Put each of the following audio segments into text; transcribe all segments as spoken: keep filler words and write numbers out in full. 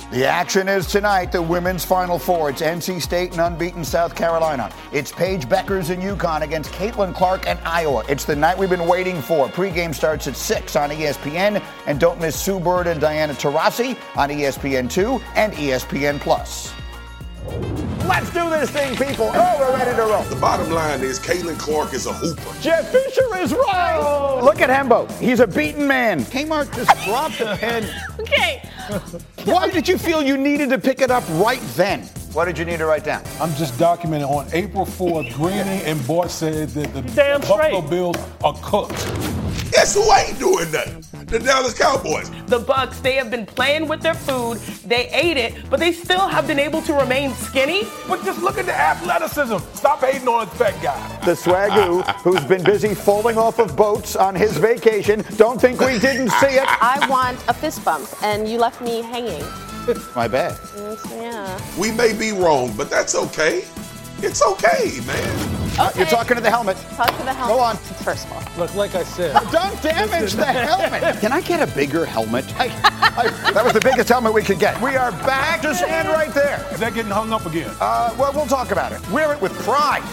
The action is tonight, the women's Final Four. It's N C State and unbeaten South Carolina. It's Paige Bueckers and UConn against Caitlin Clark and Iowa. It's the night we've been waiting for. Pregame starts at six on E S P N. And don't miss Sue Bird and Diana Taurasi on E S P N two and E S P N Plus. Let's do this thing, people. Oh, we're ready to roll. The bottom line is Caitlin Clark is a hooper. Jeff Fisher is right. Oh. Look at Hembo. He's a beaten man. Kmart just dropped a pen. Okay. Why did you feel you needed to pick it up right then? What did you need to write down? I'm just documenting on April fourth, Greeny and Bart said that the Damn Buffalo straight. Bills are cooked. Guess who ain't doing nothing? The Dallas Cowboys. The Bucks, they have been playing with their food. They ate it, but they still have been able to remain skinny. But just look at the athleticism. Stop hating on the fat guy. The swagoo, who's been busy falling off of boats on his vacation. Don't think we didn't see it. I want a fist bump, and you left me hanging. My bad. Yeah. We may be wrong, but that's okay. It's okay, man. Okay. You're talking to the helmet. Talk to the helmet. Go on. First of all. Look, like I said. Don't damage the helmet. Can I get a bigger helmet? I, I, that was the biggest helmet we could get. We are back. Just stand right there. Is that getting hung up again? Uh, well, we'll talk about it. Wear it with pride.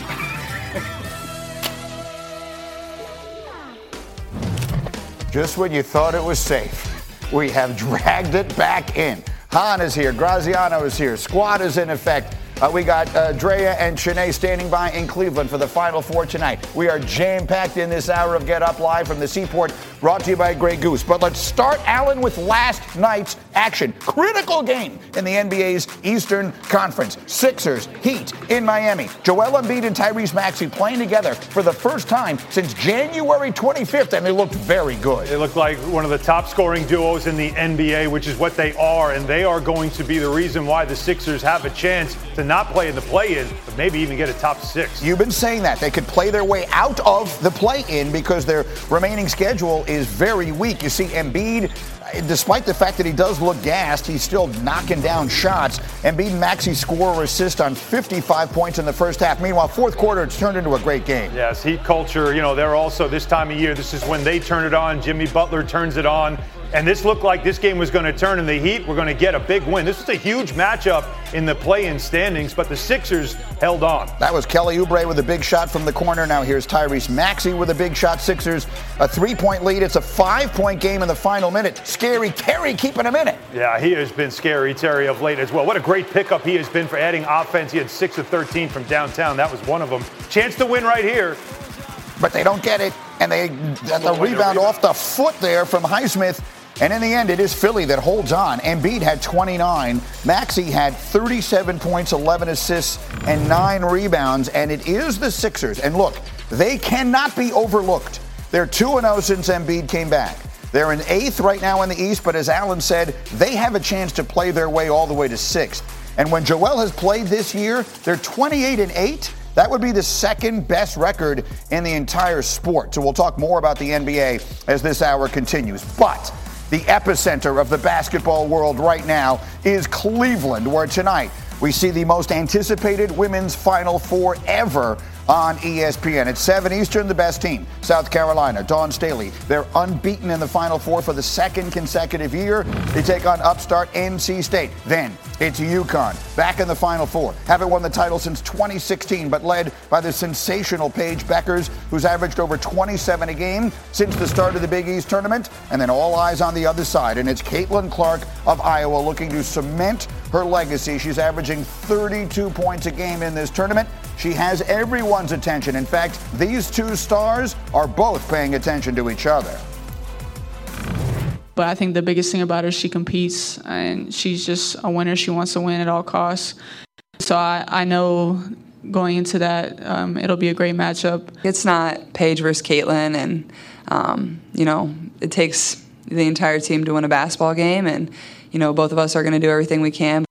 Just when you thought it was safe, we have dragged it back in. Han is here. Graziano is here. Squad is in effect. Uh, we got uh, Drea and Shanae standing by in Cleveland for the Final Four tonight. We are jam-packed in this hour of Get Up Live from the Seaport, brought to you by Grey Goose. But let's start, Alan, with last night's action. Critical game in the N B A's Eastern Conference. Sixers, Heat in Miami. Joel Embiid and Tyrese Maxey playing together for the first time since January twenty-fifth, and they looked very good. They look like one of the top-scoring duos in the N B A, which is what they are, and they are going to be the reason why the Sixers have a chance to not play in the play-in, but maybe even get a top six. You've been saying that. They could play their way out of the play-in because their remaining schedule is very weak. You see Embiid, despite the fact that he does look gassed, he's still knocking down shots. Embiid and Maxey score or assist on fifty-five points in the first half. Meanwhile, fourth quarter, it's turned into a great game. Yes, Heat culture, you know, they're also this time of year, this is when they turn it on. Jimmy Butler turns it on. And this looked like this game was going to turn, and the Heat were going to get a big win. This was a huge matchup in the play-in standings, but the Sixers held on. That was Kelly Oubre with a big shot from the corner. Now here's Tyrese Maxey with a big shot. Sixers, a three-point lead. It's a five-point game in the final minute. Scary Terry keeping him in it. Yeah, he has been scary, Terry, of late as well. What a great pickup he has been for adding offense. He had six of thirteen from downtown. That was one of them. Chance to win right here. But they don't get it, and they get the rebound off the foot there from Highsmith. And in the end, it is Philly that holds on. Embiid had twenty-nine. Maxey had thirty-seven points, eleven assists, and nine rebounds. And it is the Sixers. And look, they cannot be overlooked. They're two and oh since Embiid came back. They're in eighth right now in the East, but as Alan said, they have a chance to play their way all the way to sixth. And when Joel has played this year, they're twenty-eight and eight. That would be the second best record in the entire sport. So we'll talk more about the N B A as this hour continues. But the epicenter of the basketball world right now is Cleveland, where tonight we see the most anticipated women's Final Four ever on E S P N. At seven Eastern, the best team, South Carolina, Dawn Staley. They're unbeaten in the Final Four for the second consecutive year. They take on upstart N C State. Then it's UConn, back in the Final Four. Haven't won the title since twenty sixteen, but led by the sensational Paige Bueckers, who's averaged over twenty-seven a game since the start of the Big East tournament. And then all eyes on the other side, and it's Caitlin Clark of Iowa looking to cement her legacy. She's averaging thirty-two points a game in this tournament. She has everyone's attention. In fact, these two stars are both paying attention to each other. But I think the biggest thing about her, she competes, and she's just a winner. She wants to win at all costs. So I, I know going into that, um, it'll be a great matchup. It's not Paige versus Caitlin, and, um, you know, it takes the entire team to win a basketball game, and, you know, both of us are going to do everything we can.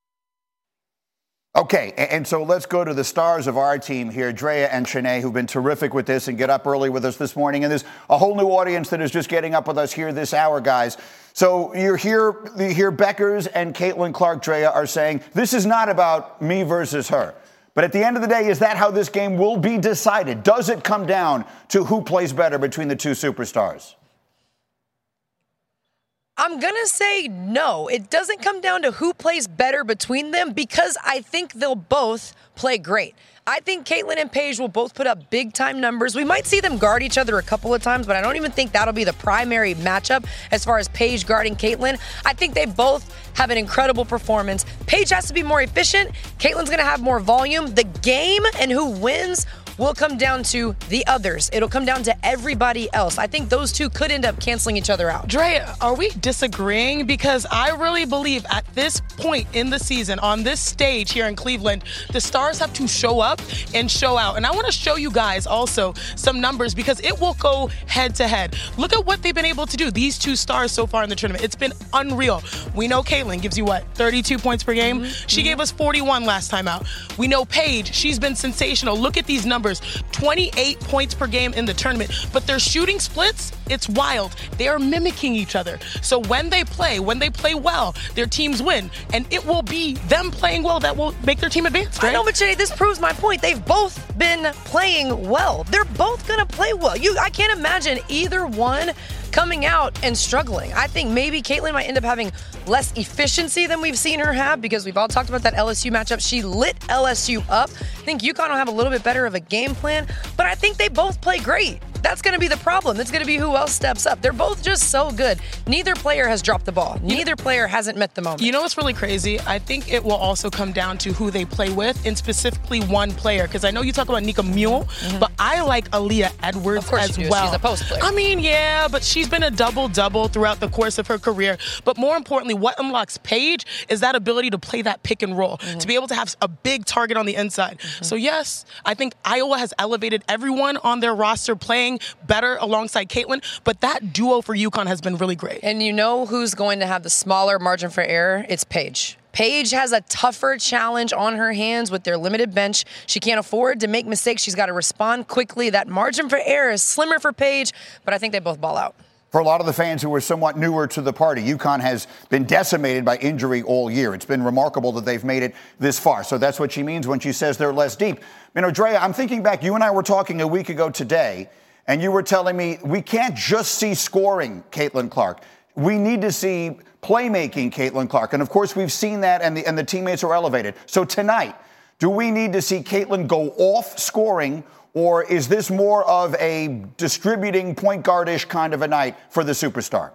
Okay, and so let's go to the stars of our team here, Drea and Shanae, who've been terrific with this and get up early with us this morning. And there's a whole new audience that is just getting up with us here this hour, guys. So you're here, you hear Bueckers and Caitlin Clark, Drea, are saying, this is not about me versus her. But at the end of the day, is that how this game will be decided? Does it come down to who plays better between the two superstars? I'm going to say no. It doesn't come down to who plays better between them because I think they'll both play great. I think Caitlin and Paige will both put up big-time numbers. We might see them guard each other a couple of times, but I don't even think that'll be the primary matchup as far as Paige guarding Caitlin. I think they both have an incredible performance. Paige has to be more efficient. Caitlin's going to have more volume. The game and who wins will come down to the others. It'll come down to everybody else. I think those two could end up canceling each other out. Drea, are we disagreeing? Because I really believe at this point in the season, on this stage here in Cleveland, the Stars have to show up and show out. And I want to show you guys also some numbers because it will go head to head. Look at what they've been able to do, these two Stars so far in the tournament. It's been unreal. We know Caitlin gives you what, thirty-two points per game? Mm-hmm. She mm-hmm. gave us forty-one last time out. We know Paige, she's been sensational. Look at these numbers. twenty-eight points per game in the tournament, but their shooting splits, it's wild. They are mimicking each other. So when they play, when they play well, their teams win, and it will be them playing well that will make their team advance, right? I know, but Jay, this proves my point. They've both been playing well. They're both going to play well. You, I can't imagine either one coming out and struggling. I think maybe Caitlin might end up having less efficiency than we've seen her have because we've all talked about that L S U matchup. She lit L S U up. I think UConn will have a little bit better of a game plan, but I think they both play great. That's going to be the problem. It's going to be who else steps up. They're both just so good. Neither player has dropped the ball. Neither player hasn't met the moment. You know what's really crazy? I think it will also come down to who they play with, and specifically one player. Because I know you talk about Nika Mule, mm-hmm. but I like Aaliyah Edwards of course as you do. well. She's a post player. I mean, yeah, but she's been a double-double throughout the course of her career. But more importantly, what unlocks Paige is that ability to play that pick and roll, mm-hmm. to be able to have a big target on the inside. Mm-hmm. So yes, I think Iowa has elevated everyone on their roster playing better alongside Caitlin, but that duo for UConn has been really great. And you know who's going to have the smaller margin for error? It's Paige. Paige has a tougher challenge on her hands with their limited bench. She can't afford to make mistakes. She's got to respond quickly. That margin for error is slimmer for Paige, but I think they both ball out. For a lot of the fans who are somewhat newer to the party, UConn has been decimated by injury all year. It's been remarkable that they've made it this far. So that's what she means when she says they're less deep. You know, Drea, I'm thinking back, you and I were talking a week ago today, and you were telling me we can't just see scoring Caitlin Clark. We need to see playmaking Caitlin Clark. And, of course, we've seen that, and the, and the teammates are elevated. So tonight, do we need to see Caitlin go off scoring, or is this more of a distributing point guard-ish kind of a night for the superstar?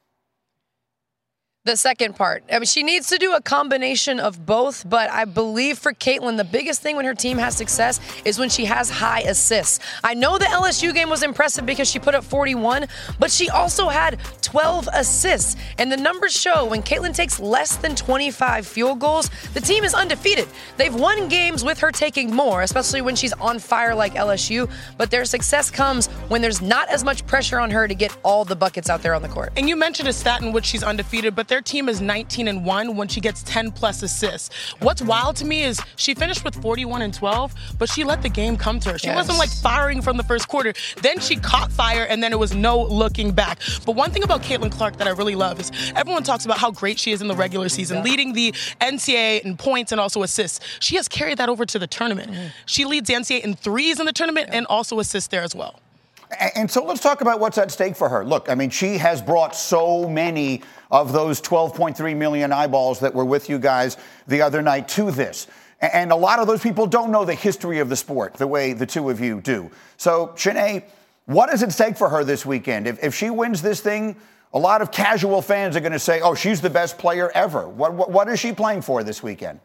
The second part. I mean, she needs to do a combination of both, but I believe for Caitlin, the biggest thing when her team has success is when she has high assists. I know the L S U game was impressive because she put up forty-one, but she also had twelve assists. And the numbers show when Caitlin takes less than twenty-five field goals, the team is undefeated. They've won games with her taking more, especially when she's on fire like L S U, but their success comes when there's not as much pressure on her to get all the buckets out there on the court. And you mentioned a stat in which she's undefeated, but their team is nineteen and one when she gets ten plus assists. What's wild to me is she finished with forty-one and twelve, but she let the game come to her. She yes. wasn't like firing from the first quarter. Then she caught fire, and then it was no looking back. But one thing about Caitlin Clark that I really love is everyone talks about how great she is in the regular season, yeah. leading the N C double A in points and also assists. She has carried that over to the tournament. Mm-hmm. She leads the N C double A in threes in the tournament yeah. and also assists there as well. And so let's talk about what's at stake for her. Look, I mean, she has brought so many of those twelve point three million eyeballs that were with you guys the other night to this. And a lot of those people don't know the history of the sport the way the two of you do. So, Chiney, what is at stake for her this weekend? If, if she wins this thing, a lot of casual fans are going to say, oh, she's the best player ever. What, what, what is she playing for this weekend?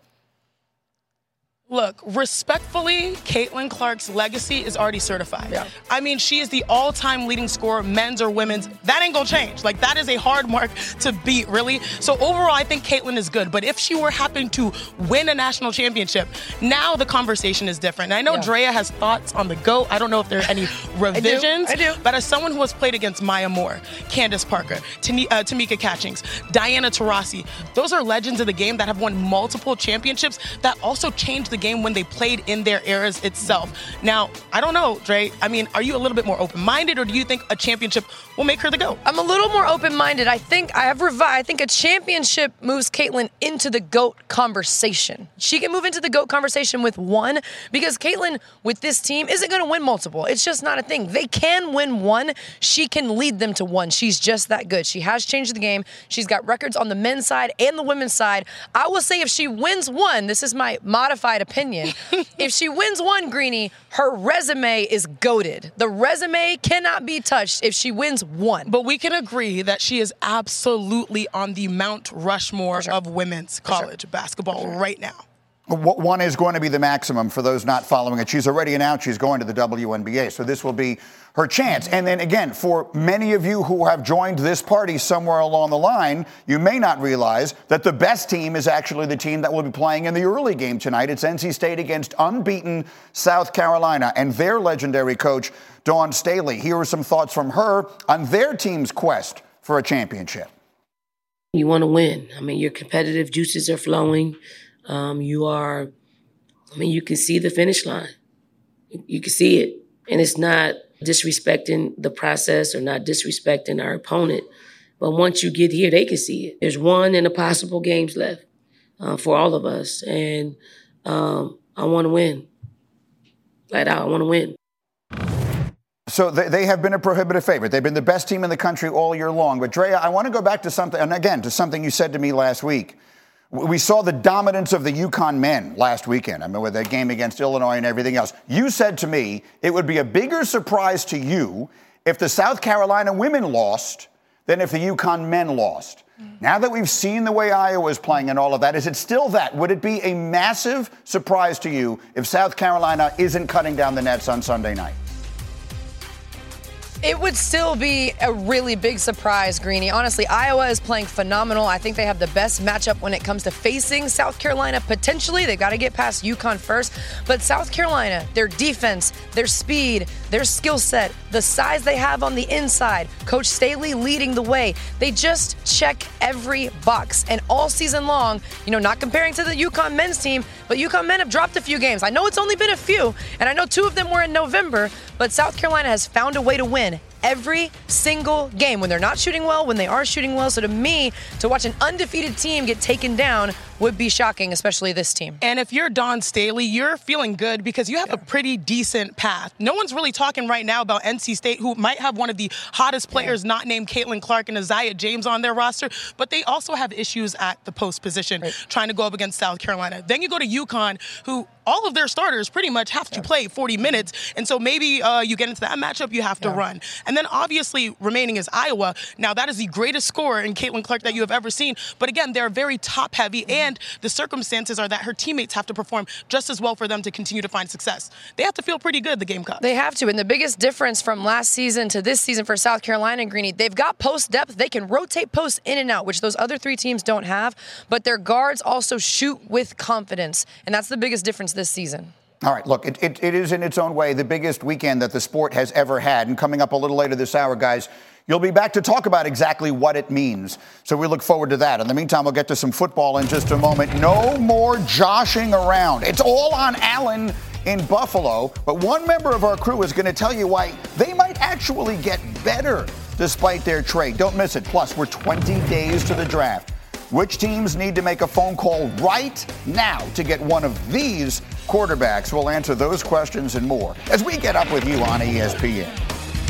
Look, respectfully, Caitlin Clark's legacy is already certified. Yeah. I mean, she is the all-time leading scorer, men's or women's. That ain't gonna change. Like, that is a hard mark to beat, really. So overall, I think Caitlin is good. But if she were happen to win a national championship, now the conversation is different. And I know yeah. Drea has thoughts on the GOAT. I don't know if there are any revisions. I do. I do. But as someone who has played against Maya Moore, Candace Parker, Tani- uh, Tamika Catchings, Diana Taurasi, those are legends of the game that have won multiple championships that also changed the game when they played in their eras itself. Now, I don't know, Dre. I mean, are you a little bit more open-minded, or do you think a championship will make her the GOAT? I'm a little more open-minded. I think I have revi- I think a championship moves Caitlyn into the GOAT conversation. She can move into the GOAT conversation with one, because Caitlyn, with this team, isn't going to win multiple. It's just not a thing. They can win one. She can lead them to one. She's just that good. She has changed the game. She's got records on the men's side and the women's side. I will say if she wins one, this is my modified opinion, if she wins one, Greeny, her resume is goated. The resume cannot be touched if she wins one. But we can agree that she is absolutely on the Mount Rushmore sure. of women's college sure. basketball sure. right now. One is going to be the maximum for those not following it. She's already announced she's going to the W N B A, so this will be her chance. And then again, for many of you who have joined this party somewhere along the line, you may not realize that the best team is actually the team that will be playing in the early game tonight. It's N C State against unbeaten South Carolina and their legendary coach, Dawn Staley. Here are some thoughts from her on their team's quest for a championship. You want to win. I mean, your competitive juices are flowing. Um, you are, I mean, you can see the finish line. You can see it. And it's not disrespecting the process or not disrespecting our opponent. But once you get here, they can see it. There's one and a possible games left uh, for all of us. And um, I want to win. Flat out, I want to win. So they, they have been a prohibitive favorite. They've been the best team in the country all year long. But Drea, I want to go back to something, and again, to something you said to me last week. We saw the dominance of the UConn men last weekend. I mean, with that game against Illinois and everything else. You said to me it would be a bigger surprise to you if the South Carolina women lost than if the UConn men lost. Mm-hmm. Now that we've seen the way Iowa is playing and all of that, is it still that? Would it be a massive surprise to you if South Carolina isn't cutting down the nets on Sunday night? It would still be a really big surprise, Greeny. Honestly, Iowa is playing phenomenal. I think they have the best matchup when it comes to facing South Carolina. Potentially, they got to get past UConn first. But South Carolina, their defense, their speed, their skill set, the size they have on the inside, Coach Staley leading the way. They just check every box. And all season long, you know, not comparing to the UConn men's team, but UConn men have dropped a few games. I know it's only been a few, and I know two of them were in November, but South Carolina has found a way to win every single game when they're not shooting well, when they are shooting well. So to me, to watch an undefeated team get taken down would be shocking, especially this team. And if you're Dawn Staley, you're feeling good because you have yeah. a pretty decent path. No one's really talking right now about N C State, who might have one of the hottest players yeah. not named Caitlin Clark and Isaiah James on their roster, but they also have issues at the post position right. trying to go up against South Carolina. Then you go to UConn, who all of their starters pretty much have to yeah. play forty minutes, and so maybe uh, you get into that matchup, you have to yeah. run. And then obviously remaining is Iowa. Now that is the greatest scorer in Caitlin Clark that you have ever seen, but again, they're very top-heavy, mm-hmm. and the circumstances are that her teammates have to perform just as well for them to continue to find success. They have to feel pretty good, the Gamecocks. They have to, and the biggest difference from last season to this season for South Carolina and Greeny, they've got post depth. They can rotate posts in and out, which those other three teams don't have, but their guards also shoot with confidence, and that's the biggest difference this season. All right, look, it, it, it is in its own way the biggest weekend that the sport has ever had. And coming up a little later this hour, guys, you'll be back to talk about exactly what it means. So we look forward to that. In the meantime, we'll get to some football in just a moment. No more joshing around. It's all on Allen in Buffalo. But one member of our crew is going to tell you why they might actually get better despite their trade. Don't miss it. Plus, we're twenty days to the draft. Which teams need to make a phone call right now to get one of these quarterbacks? We'll answer those questions and more as we get up with you on E S P N.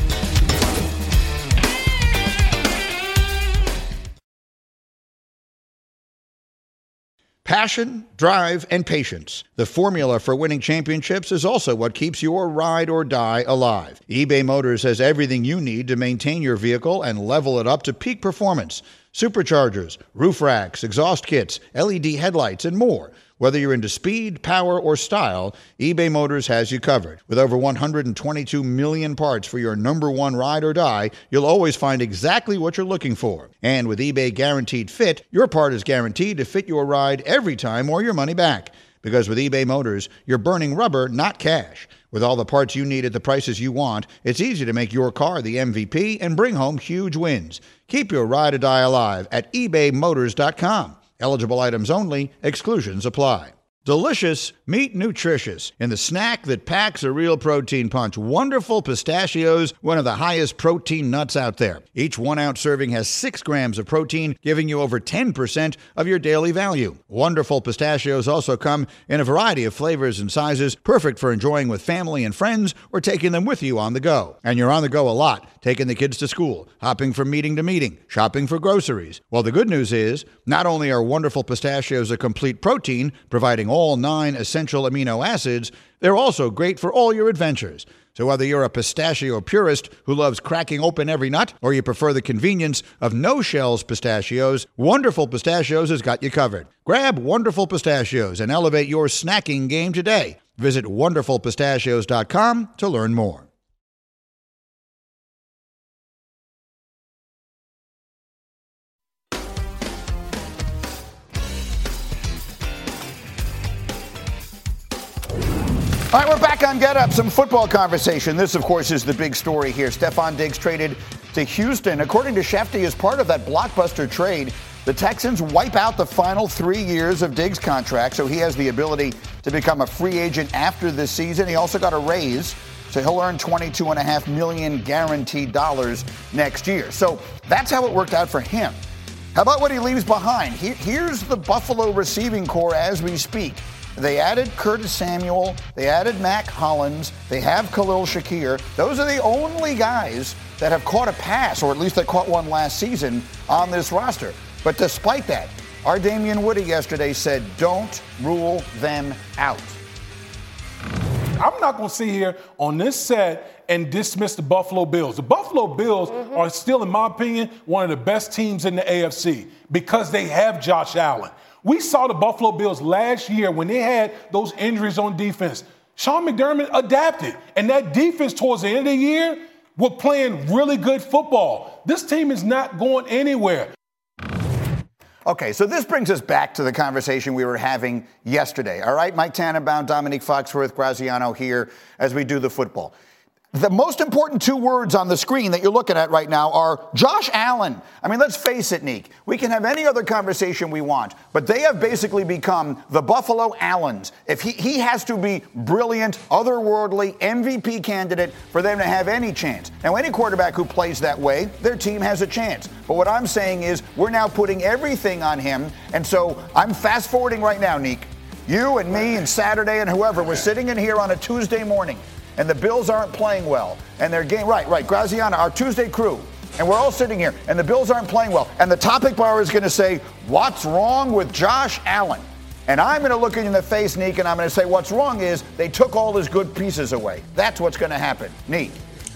Passion, drive, and patience. The formula for winning championships is also what keeps your ride or die alive. eBay Motors has everything you need to maintain your vehicle and level it up to peak performance. Superchargers, roof racks, exhaust kits, L E D headlights, and more. Whether you're into speed, power, or style, eBay Motors has you covered. With over one hundred twenty-two million parts for your number one ride or die, you'll always find exactly what you're looking for. And with eBay Guaranteed Fit, your part is guaranteed to fit your ride every time or your money back. Because with eBay Motors, you're burning rubber, not cash. With all the parts you need at the prices you want, it's easy to make your car the M V P and bring home huge wins. Keep your ride or die alive at ebay motors dot com. Eligible items only. Exclusions apply. Delicious, meet nutritious. In the snack that packs a real protein punch, Wonderful Pistachios, one of the highest protein nuts out there. Each one-ounce serving has six grams of protein, giving you over ten percent of your daily value. Wonderful Pistachios also come in a variety of flavors and sizes, perfect for enjoying with family and friends or taking them with you on the go. And you're on the go a lot, taking the kids to school, hopping from meeting to meeting, shopping for groceries. Well, the good news is, not only are Wonderful Pistachios a complete protein, providing all nine essential amino acids, they're also great for all your adventures. So whether you're a pistachio purist who loves cracking open every nut, or you prefer the convenience of no-shells pistachios, Wonderful Pistachios has got you covered. Grab Wonderful Pistachios and elevate your snacking game today. Visit wonderful pistachios dot com to learn more. All right, we're back on Get Up. Some football conversation. This, of course, is the big story here. Stefon Diggs traded to Houston. According to Shefty, as part of that blockbuster trade, the Texans wipe out the final three years of Diggs' contract, so he has the ability to become a free agent after this season. He also got a raise, so he'll earn twenty-two point five million dollars guaranteed dollars next year. So that's how it worked out for him. How about what he leaves behind? He, here's the Buffalo receiving corps as we speak. They added Curtis Samuel. They added Mac Hollins. They have Khalil Shakir. Those are the only guys that have caught a pass, or at least they caught one last season on this roster. But despite that, our Damian Woody yesterday said, don't rule them out. I'm not going to sit here on this set and dismiss the Buffalo Bills. The Buffalo Bills mm-hmm. are still, in my opinion, one of the best teams in the A F C because they have Josh Allen. We saw the Buffalo Bills last year when they had those injuries on defense. Sean McDermott adapted, and that defense towards the end of the year were playing really good football. This team is not going anywhere. Okay, so this brings us back to the conversation we were having yesterday. All right, Mike Tannenbaum, Dominique Foxworth, Graziano here as we do the football. The most important two words on the screen that you're looking at right now are Josh Allen. I mean, let's face it, Neek. We can have any other conversation we want, but they have basically become the Buffalo Allens. If he, he has to be brilliant, otherworldly, M V P candidate for them to have any chance. Now, any quarterback who plays that way, their team has a chance. But what I'm saying is we're now putting everything on him, and so I'm fast forwarding right now, Neek. You and me and Saturday and whoever, we're sitting in here on a Tuesday morning, and the Bills aren't playing well, and their game, right, right, Graziano, our Tuesday crew, and we're all sitting here, and the Bills aren't playing well, and the topic bar is going to say, what's wrong with Josh Allen? And I'm going to look you in the face, Neek, and I'm going to say, what's wrong is they took all his good pieces away. That's what's going to happen. Neek.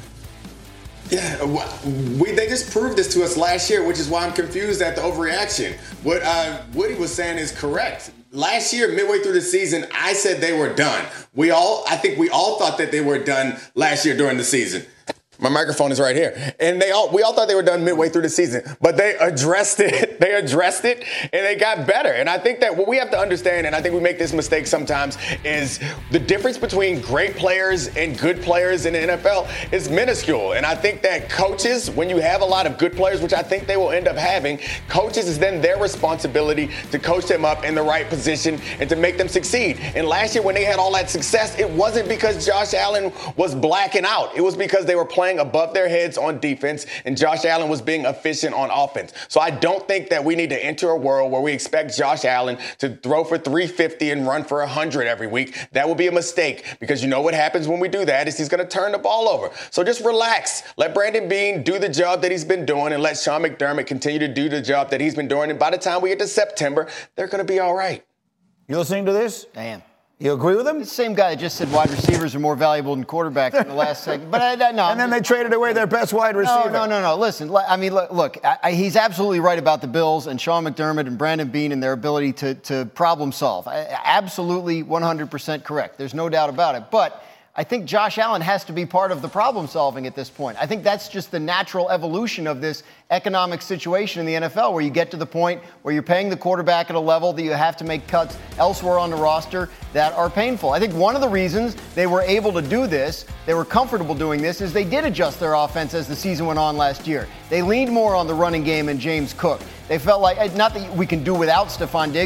Yeah, we, they just proved this to us last year, which is why I'm confused at the overreaction. What uh, Woody was saying is correct. Last year, midway through the season, I said they were done. We all, I think we all thought that they were done last year during the season. My microphone is right here. And they all, we all thought they were done midway through the season, but they addressed it. They addressed it and they got better. And I think that what we have to understand, and I think we make this mistake sometimes, is the difference between great players and good players in the N F L is minuscule. And I think that coaches, when you have a lot of good players, which I think they will end up having, coaches is then their responsibility to coach them up in the right position and to make them succeed. And last year when they had all that success, it wasn't because Josh Allen was blacking out. It was because they were playing above their heads on defense, and Josh Allen was being efficient on offense. So I don't think that we need to enter a world where we expect Josh Allen to throw for three fifty and run for one hundred every week. That will be a mistake, because you know what happens when we do that is he's going to turn the ball over. So just relax. Let Brandon Beane do the job that he's been doing, and let Sean McDermott continue to do the job that he's been doing. And by the time we get to September, they're going to be all right. You listening to this? I am. You agree with him? The same guy that just said wide receivers are more valuable than quarterbacks in the last segment. But I, I, no. And then they traded away their best wide receiver. No, no, no, no. Listen, I mean, look, look I, I, he's absolutely right about the Bills and Sean McDermott and Brandon Beane and their ability to, to problem solve. I, absolutely one hundred percent correct. There's no doubt about it. But I think Josh Allen has to be part of the problem solving at this point. I think that's just the natural evolution of this economic situation in the N F L, where you get to the point where you're paying the quarterback at a level that you have to make cuts elsewhere on the roster that are painful. I think one of the reasons they were able to do this, they were comfortable doing this, is they did adjust their offense as the season went on last year. They leaned more on the running game and James Cook. They felt like, not that we can do without Stefon Diggs, but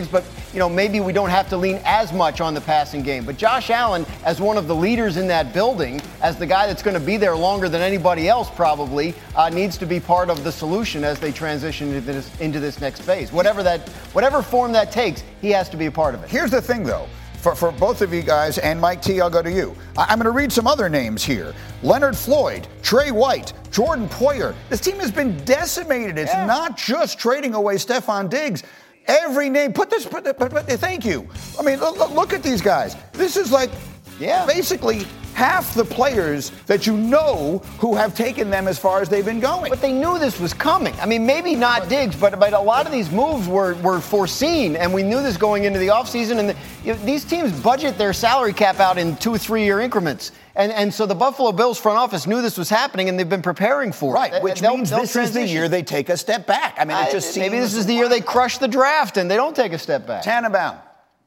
you know, maybe we don't have to lean as much on the passing game. But Josh Allen, as one of the leaders in that building, as the guy that's going to be there longer than anybody else probably, uh, needs to be part of the solution as they transition into this, into this next phase. Whatever that, whatever form that takes, he has to be a part of it. Here's the thing, though. For, for both of you guys, and Mike T, I'll go to you. I, I'm going to read some other names here. Leonard Floyd, Trey White, Jordan Poyer. This team has been decimated. It's yeah. not just trading away Stephon Diggs. Every name, put this, put, put, put, thank you. I mean, look, look at these guys. This is like yeah. basically half the players that you know who have taken them as far as they've been going. But they knew this was coming. I mean, maybe not Diggs, but, but a lot of these moves were, were foreseen, and we knew this going into the offseason. And the, you know, these teams budget their salary cap out in two, three-year increments. And, and so the Buffalo Bills front office knew this was happening, and they've been preparing for right, it. Right, which they'll, means they'll this transition. is the year they take a step back. I mean, it just uh, seems... Maybe this is the year they crush the draft, and they don't take a step back. Tannenbaum.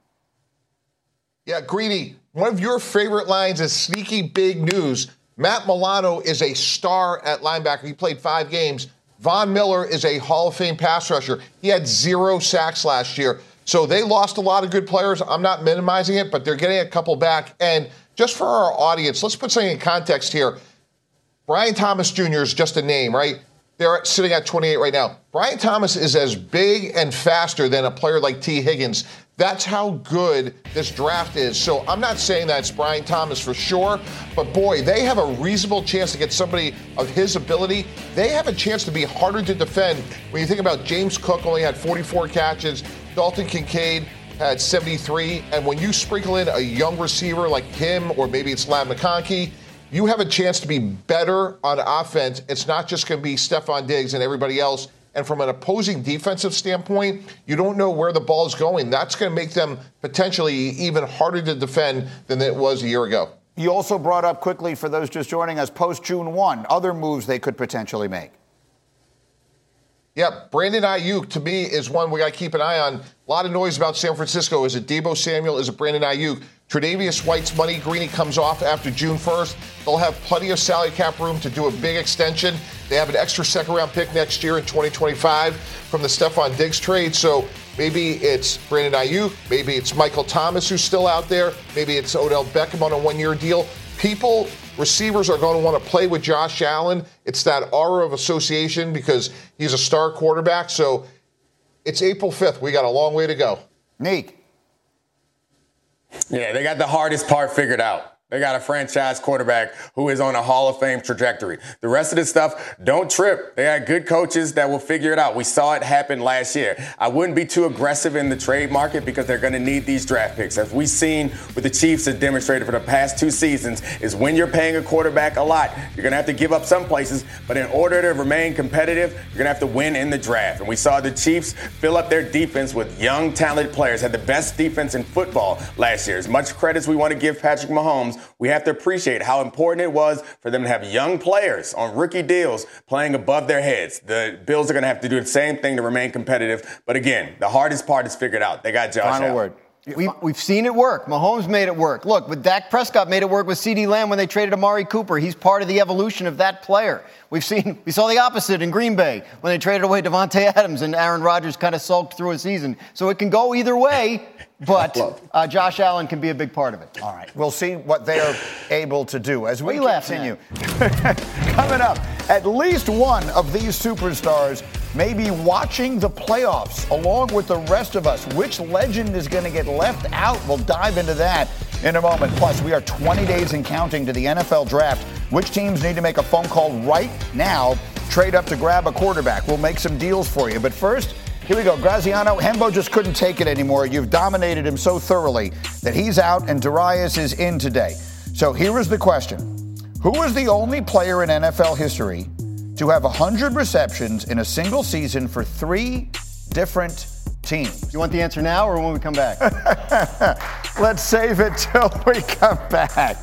Yeah, Greedy, one of your favorite lines is sneaky big news. Matt Milano is a star at linebacker. He played five games. Von Miller is a Hall of Fame pass rusher. He had zero sacks last year. So they lost a lot of good players. I'm not minimizing it, but they're getting a couple back. And just for our audience, let's put something in context here. Brian Thomas Junior is just a name, right? They're sitting at twenty-eight right now. Brian Thomas is as big and faster than a player like T. Higgins. That's how good this draft is. So I'm not saying that it's Brian Thomas for sure, but boy, they have a reasonable chance to get somebody of his ability. They have a chance to be harder to defend. When you think about James Cook only had forty-four catches, Dalton Kincaid had seventy-three, and when you sprinkle in a young receiver like him, or maybe it's Ladd McConkey, you have a chance to be better on offense. It's not just going to be Stephon Diggs and everybody else. And from an opposing defensive standpoint, you don't know where the ball is going. That's going to make them potentially even harder to defend than it was a year ago. You also brought up quickly, for those just joining us, post-June first, other moves they could potentially make. Yeah, Brandon Ayuk, to me, is one we got to keep an eye on. A lot of noise about San Francisco. Is it Deebo Samuel? Is it Brandon Ayuk? Tre'Davious White's money, Greeny, comes off after June first. They'll have plenty of salary cap room to do a big extension. They have an extra second-round pick next year in twenty twenty-five from the Stephon Diggs trade. So maybe it's Brandon Ayuk. Maybe it's Michael Thomas, who's still out there. Maybe it's Odell Beckham on a one-year deal. People, receivers are going to want to play with Josh Allen. It's that aura of association because he's a star quarterback. So it's April fifth. We got a long way to go. Neek. Yeah, they got the hardest part figured out. They got a franchise quarterback who is on a Hall of Fame trajectory. The rest of this stuff, don't trip. They got good coaches that will figure it out. We saw it happen last year. I wouldn't be too aggressive in the trade market because they're going to need these draft picks. As we've seen with the Chiefs have demonstrated for the past two seasons, is when you're paying a quarterback a lot, you're going to have to give up some places. But in order to remain competitive, you're going to have to win in the draft. And we saw the Chiefs fill up their defense with young, talented players, had the best defense in football last year. As much credit as we want to give Patrick Mahomes, we have to appreciate how important it was for them to have young players on rookie deals playing above their heads. The Bills are going to have to do the same thing to remain competitive. But again, the hardest part is figured out. They got Josh Final Allen. word. We've, we've seen it work. Mahomes made it work. Look, but Dak Prescott made it work with CeeDee Lamb when they traded Amari Cooper. He's part of the evolution of that player. We've seen, we saw the opposite in Green Bay when they traded away Devontae Adams and Aaron Rodgers kind of sulked through a season. So it can go either way, but uh, Josh Allen can be a big part of it. All right, we'll see what they're able to do as we continue. At? Coming up, at least one of these superstars may be watching the playoffs along with the rest of us. Which legend is going to get left out? We'll dive into that in a moment. Plus, we are twenty days and counting to the N F L draft. Which teams need to make a phone call right now, trade up to grab a quarterback? We'll make some deals for you. But first, here we go. Graziano, Hembo just couldn't take it anymore. You've dominated him so thoroughly that he's out and Darius is in today. So here is the question. Who is the only player in N F L history to have one hundred receptions in a single season for three different teams? You want the answer now or when we come back? Let's save it till we come back.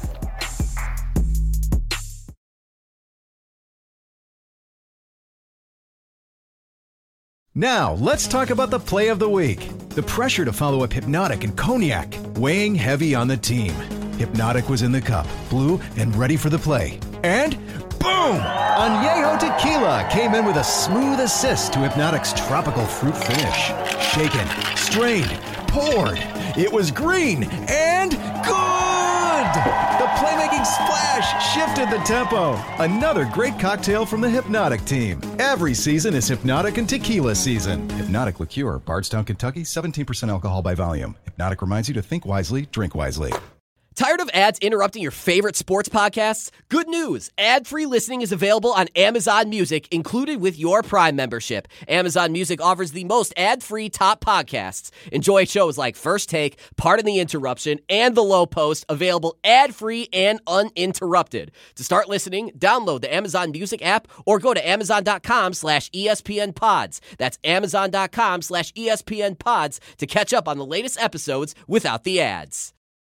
Now, let's talk about the play of the week. The pressure to follow up Hypnotic and Cognac, weighing heavy on the team. Hypnotic was in the cup, blue, and ready for the play. And boom! Añejo Tequila came in with a smooth assist to Hypnotic's tropical fruit finish. Shaken, strained, poured. It was green and good! The playmaking splash shifted the tempo. Another great cocktail from the Hypnotic team. Every season is Hypnotic and Tequila season. Hypnotic Liqueur, Bardstown, Kentucky, seventeen percent alcohol by volume. Hypnotic reminds you to think wisely, drink wisely. Tired of ads interrupting your favorite sports podcasts? Good news. Ad-free listening is available on Amazon Music, included with your Prime membership. Amazon Music offers the most ad-free top podcasts. Enjoy shows like First Take, Pardon the Interruption, and The Low Post, available ad-free and uninterrupted. To start listening, download the Amazon Music app or go to amazon.com slash ESPN pods. That's amazon.com slash ESPN pods to catch up on the latest episodes without the ads.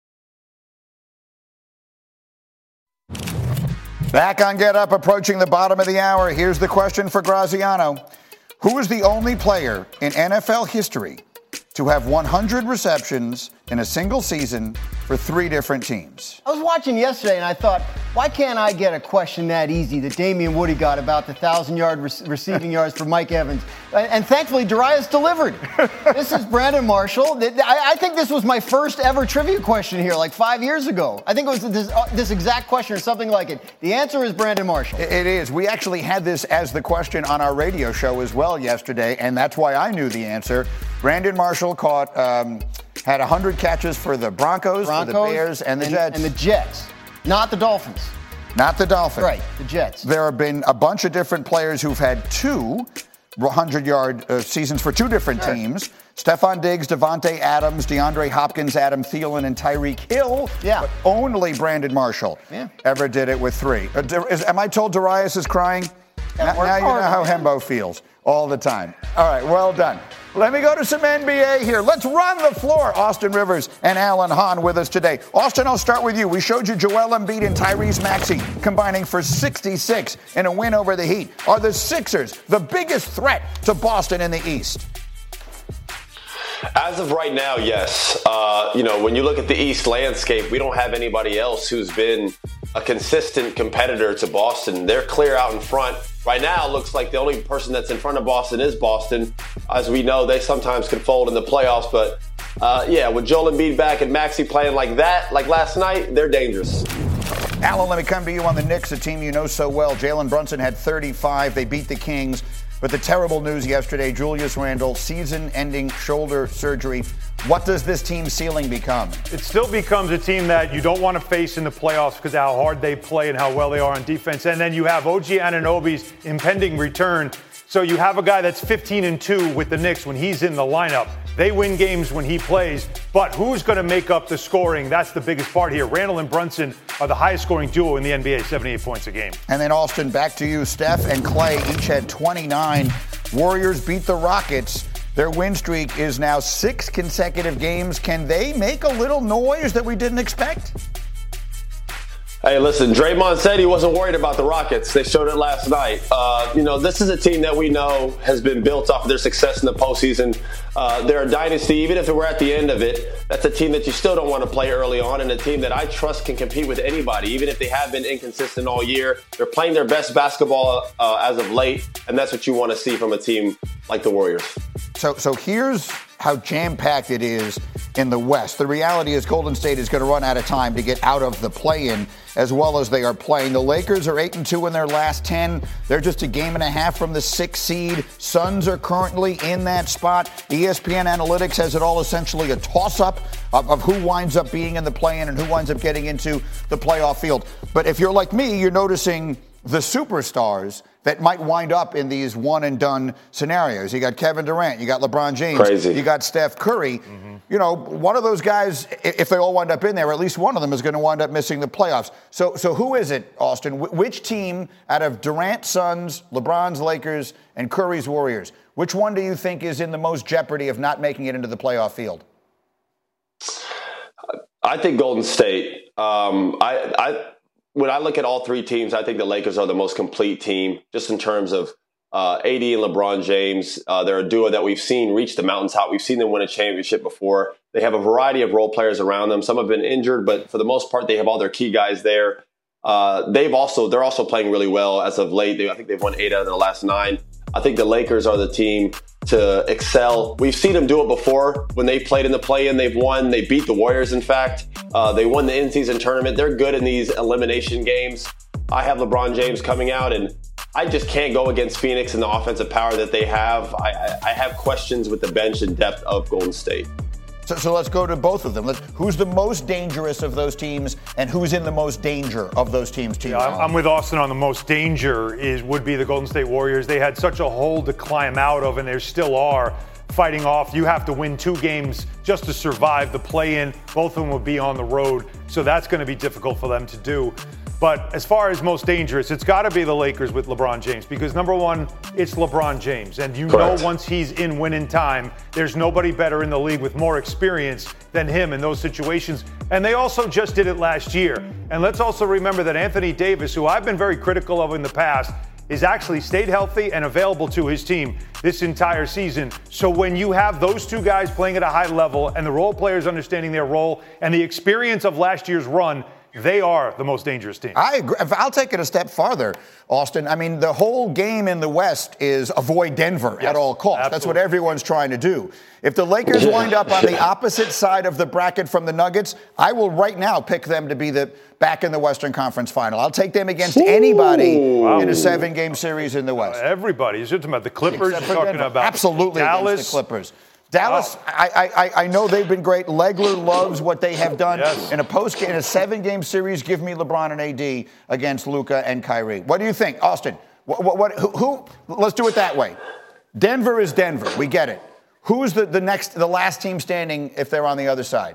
Back on Get Up, approaching the bottom of the hour. Here's the question for Graziano. Who is the only player in N F L history to have one hundred receptions in a single season for three different teams? I was watching yesterday and I thought, why can't I get a question that easy that Damian Woody got about the one thousand yard re- receiving yards for Mike Evans? And, and thankfully, Darius delivered. This is Brandon Marshall. I, I think this was my first ever trivia question here, like five years ago. I think it was this, uh, this exact question or something like it. The answer is Brandon Marshall. It is. We actually had this as the question on our radio show as well yesterday, and that's why I knew the answer. Brandon Marshall caught, um, had one hundred catches for the Broncos, Broncos for the Bears, and the and, Jets. And the Jets, not the Dolphins. Not the Dolphins. Right, the Jets. There have been a bunch of different players who've had two hundred-yard uh, seasons for two different sure. teams. Stephon Diggs, Devontae Adams, DeAndre Hopkins, Adam Thielen, and Tyreek Hill. Yeah. But only Brandon Marshall yeah. ever did it with three. Uh, is, am I told Darius is crying? Yeah, now now you know how man. Hembo feels all the time. All right, well done. Let me go to some N B A here. Let's run the floor. Austin Rivers and Alan Hahn with us today. Austin, I'll start with you. We showed you Joel Embiid and Tyrese Maxey combining for sixty-six in a win over the Heat. Are the Sixers the biggest threat to Boston in the East? As of right now, yes. Uh, you know, when you look at the East landscape, we don't have anybody else who's been a consistent competitor to Boston. They're clear out in front. Right now, it looks like the only person that's in front of Boston is Boston. As we know, they sometimes can fold in the playoffs. But, uh, yeah, with Joel Embiid back and Maxey playing like that, like last night, they're dangerous. Alan, let me come to you on the Knicks, a team you know so well. Jalen Brunson had thirty-five. They beat the Kings. But the terrible news yesterday, Julius Randle, season-ending shoulder surgery. What does this team's ceiling become? It still becomes a team that you don't want to face in the playoffs because of how hard they play and how well they are on defense. And then you have O G Anunoby's impending return. So you have a guy that's fifteen and two with the Knicks when he's in the lineup. They win games when he plays, but who's going to make up the scoring? That's the biggest part here. Randle and Brunson are the highest scoring duo in the N B A, seventy-eight points a game. And then, Austin, back to you. Steph and Clay each had twenty-nine. Warriors beat the Rockets. Their win streak is now six consecutive games. Can they make a little noise that we didn't expect? Hey, listen, Draymond said he wasn't worried about the Rockets. They showed it last night. Uh, you know, this is a team that we know has been built off of their success in the postseason. Uh, they're a dynasty. Even if we're at the end of it, that's a team that you still don't want to play early on, and a team that I trust can compete with anybody, even if they have been inconsistent all year. They're playing their best basketball uh, as of late, and that's what you want to see from a team like the Warriors. So, so here's how jam-packed it is in the West. The reality is Golden State is going to run out of time to get out of the play-in as well as they are playing. The Lakers are eight and two in their last ten. They're just a game and a half from the sixth seed. Suns are currently in that spot. E S P N Analytics has it all essentially a toss-up of, of who winds up being in the play-in and who winds up getting into the playoff field. But if you're like me, you're noticing the superstars that might wind up in these one-and-done scenarios. You got Kevin Durant, you got LeBron James, Crazy. You got Steph Curry. Mm-hmm. You know, one of those guys, if they all wind up in there, at least one of them is going to wind up missing the playoffs. So, so who is it, Austin? Wh- which team out of Durant's Suns, LeBron's Lakers, and Curry's Warriors, which one do you think is in the most jeopardy of not making it into the playoff field? I think Golden State. Um, I, I When I look at all three teams, I think the Lakers are the most complete team, just in terms of uh, A D and LeBron James. Uh, they're a duo that we've seen reach the mountaintop. We've seen them win a championship before. They have a variety of role players around them. Some have been injured, but for the most part, they have all their key guys there. Uh, they've also they're also playing really well as of late. They, I think they've won eight out of their last nine. I think the Lakers are the team to excel. We've seen them do it before. When they played in the play-in, they've won. They beat the Warriors, in fact. Uh, they won the in-season tournament. They're good in these elimination games. I have LeBron James coming out, and I just can't go against Phoenix and the offensive power that they have. I, I, I have questions with the bench and depth of Golden State. So, so let's go to both of them. Let's, who's the most dangerous of those teams, and who's in the most danger of those teams? teams? Yeah, I'm, I'm with Austin on the most danger is would be the Golden State Warriors. They had such a hole to climb out of, and they still are fighting off. You have to win two games just to survive the play-in. Both of them will be on the road, so that's going to be difficult for them to do. But as far as most dangerous, it's got to be the Lakers with LeBron James because, number one, it's LeBron James. And you Correct. know once he's in winning time, there's nobody better in the league with more experience than him in those situations. And they also just did it last year. And let's also remember that Anthony Davis, who I've been very critical of in the past, is actually stayed healthy and available to his team this entire season. So when you have those two guys playing at a high level and the role players understanding their role and the experience of last year's run, they are the most dangerous team. I agree. I'll take it a step farther, Austin. I mean, the whole game in the West is avoid Denver yes, at all costs. Absolutely. That's what everyone's trying to do. If the Lakers wind up on the opposite side of the bracket from the Nuggets, I will right now pick them to be the back in the Western Conference Final. I'll take them against Ooh, anybody wow. in a seven-game series in the West. Uh, everybody. You're talking about the Clippers. You're talking Denver. about Absolutely Dallas. Against the Clippers. Dallas, oh. I, I I know they've been great. Legler loves what they have done yes. in a post in a seven-game series. Give me LeBron and A D against Luka and Kyrie. What do you think, Austin? What, what, what who, who? Let's do it that way. Denver is Denver. We get it. Who's the, the next, the last team standing if they're on the other side?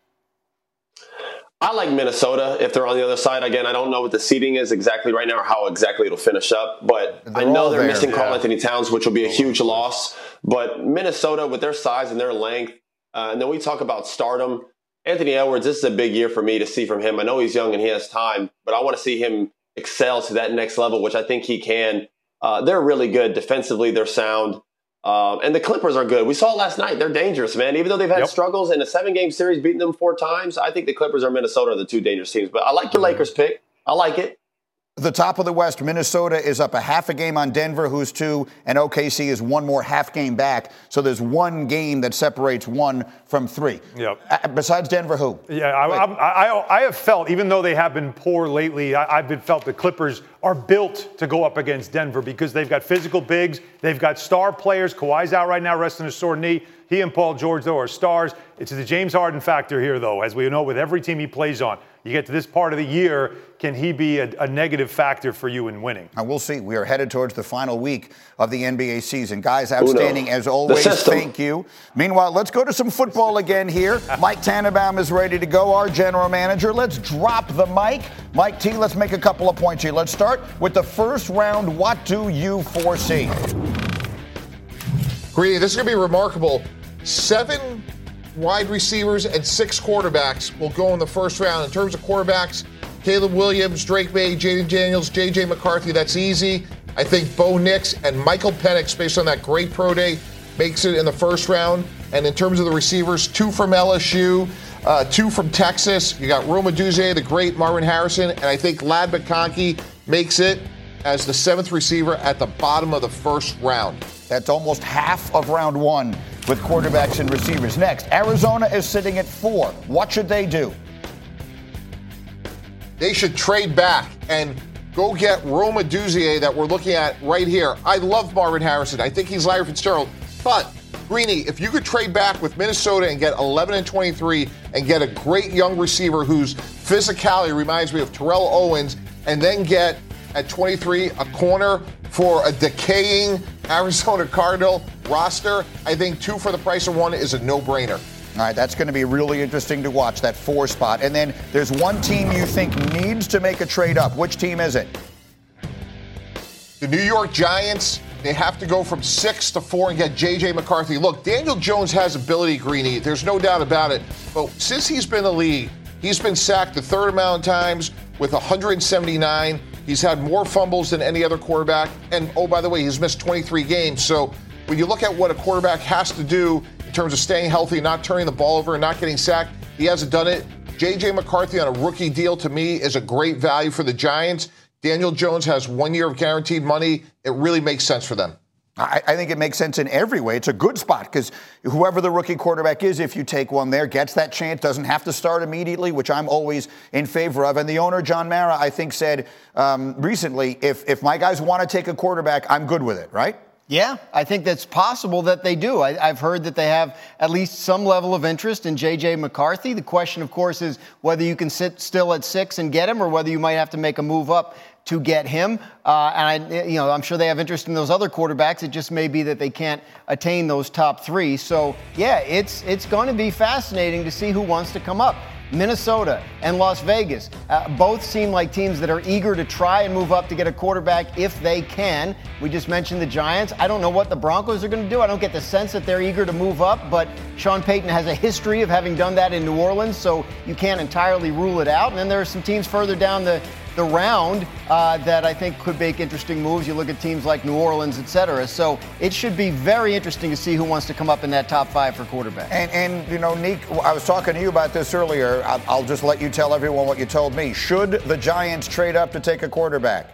I like Minnesota if they're on the other side. Again, I don't know what the seeding is exactly right now or how exactly it'll finish up, but they're I know they're there, missing yeah. Karl Anthony Towns, which will be a huge loss. But Minnesota, with their size and their length, uh, and then we talk about stardom. Anthony Edwards, this is a big year for me to see from him. I know he's young and he has time, but I want to see him excel to that next level, which I think he can. Uh, they're really good. Defensively, they're sound. Um, and the Clippers are good. We saw it last night. They're dangerous, man. Even though they've had yep. struggles in a seven-game series, beating them four times, I think the Clippers or Minnesota are the two dangerous teams. But I like your Lakers pick. I like it. The top of the West, Minnesota is up a half a game on Denver, who's two, and O K C is one more half game back. So there's one game that separates one from three. Yep. Uh, besides Denver, who? Yeah, I, I, I, I have felt, even though they have been poor lately, I, I've been felt the Clippers are built to go up against Denver because they've got physical bigs, they've got star players. Kawhi's out right now, resting a sore knee. He and Paul George, though, are stars. It's the James Harden factor here, though, as we know with every team he plays on. You get to this part of the year, can he be a, a negative factor for you in winning? And we'll see. We are headed towards the final week of the N B A season. Guys, outstanding as always. Thank you. Meanwhile, let's go to some football again here. Mike Tannenbaum is ready to go, our general manager. Let's drop the mic. Mike T, let's make a couple of points here. Let's start with the first round. What do you foresee? Greedy, this is going to be remarkable. Seven wide receivers and six quarterbacks will go in the first round. In terms of quarterbacks, Caleb Williams, Drake May, Jaden Daniels, J J McCarthy, that's easy. I think Bo Nix and Michael Penix, based on that great pro day, makes it in the first round. And in terms of the receivers, two from L S U, uh, two from Texas. You got Roma Duze, the great Marvin Harrison, and I think Lad McConkey makes it as the seventh receiver at the bottom of the first round. That's almost half of round one with quarterbacks and receivers. Next, Arizona is sitting at four. What should they do? They should trade back and go get Roma Duzier that we're looking at right here. I love Marvin Harrison. I think he's Larry Fitzgerald. But, Greeny, if you could trade back with Minnesota and get eleven and twenty-three and get a great young receiver whose physicality reminds me of Terrell Owens, and then get at twenty-three a corner for a decaying Arizona Cardinal roster, I think two for the price of one is a no-brainer. All right, that's going to be really interesting to watch, that four spot. And then there's one team you think needs to make a trade up. Which team is it? The New York Giants. They have to go from six to four and get J J McCarthy. Look, Daniel Jones has ability, Greeny. There's no doubt about it. But since he's been in the league, he's been sacked the third amount of times with one hundred seventy-nine. He's had more fumbles than any other quarterback. And, oh, by the way, he's missed twenty-three games. So when you look at what a quarterback has to do in terms of staying healthy, not turning the ball over, and not getting sacked, he hasn't done it. J J McCarthy on a rookie deal, to me, is a great value for the Giants. Daniel Jones has one year of guaranteed money. It really makes sense for them. I, I think it makes sense in every way. It's a good spot because whoever the rookie quarterback is, if you take one there, gets that chance, doesn't have to start immediately, which I'm always in favor of. And the owner, John Mara, I think said um, recently, if, if my guys want to take a quarterback, I'm good with it, right? Yeah, I think that's possible that they do. I, I've heard that they have at least some level of interest in J J McCarthy. The question, of course, is whether you can sit still at six and get him or whether you might have to make a move up to get him. Uh, and, I, you know, I'm sure they have interest in those other quarterbacks. It just may be that they can't attain those top three. So, yeah, it's, it's going to be fascinating to see who wants to come up. Minnesota and Las Vegas uh, both seem like teams that are eager to try and move up to get a quarterback if they can. We just mentioned the Giants. I don't know what the Broncos are going to do. I don't get the sense that they're eager to move up, but Sean Payton has a history of having done that in New Orleans, so you can't entirely rule it out. And then there are some teams further down the the round uh, that I think could make interesting moves. You look at teams like New Orleans, et cetera. So it should be very interesting to see who wants to come up in that top five for quarterback. And, and you know, Neek, I was talking to you about this earlier. I'll, I'll just let you tell everyone what you told me. Should the Giants trade up to take a quarterback?